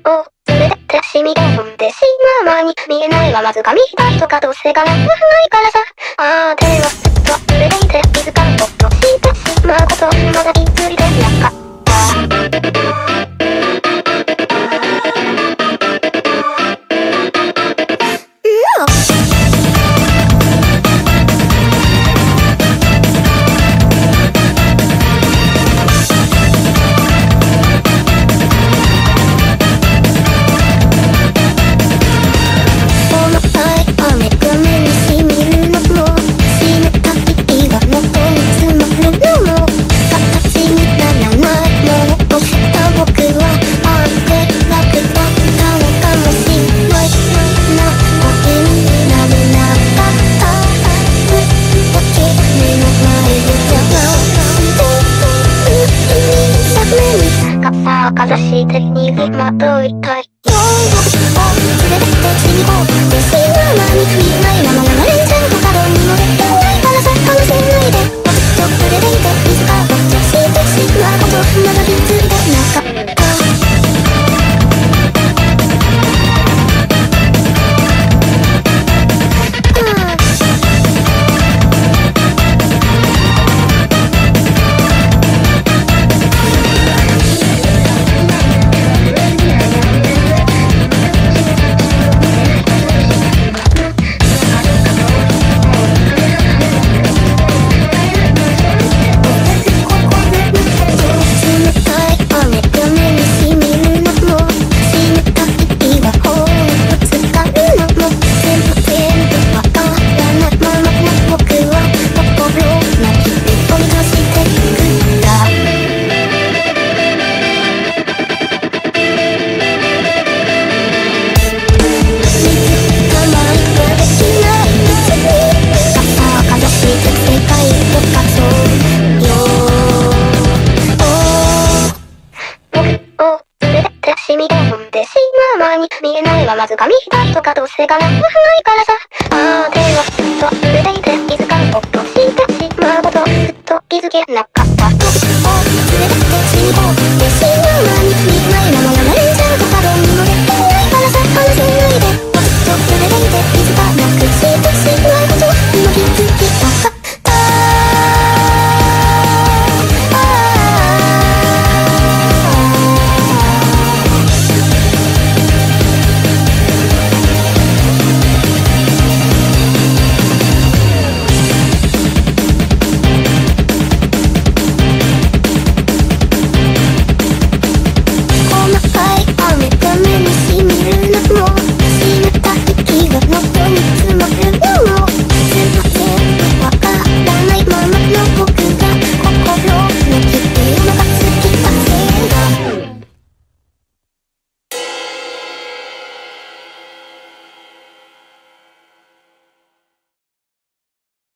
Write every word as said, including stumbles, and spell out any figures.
を連れてシミュレーションで死ぬ間に見えないままずかみたいとかどうせがないからさ。あー手をずっと触れていて気づかんことしてしまうことまだ気づいてなかった。かざして逃げまといたい。夜を連れて死にこうって死ぬ間に見えないまま流れちゃうとかどうにもできないからさ話せないでずっと触れていて水が落ちしてしまうことまだ気づいてなかった。シミュレーションで死ぬ前に見えないままずかみたいとかどうせがないからさ。あー手をずっと触れていて気づかんことしてしまうことずっと気づけなかった。を連れて死にこう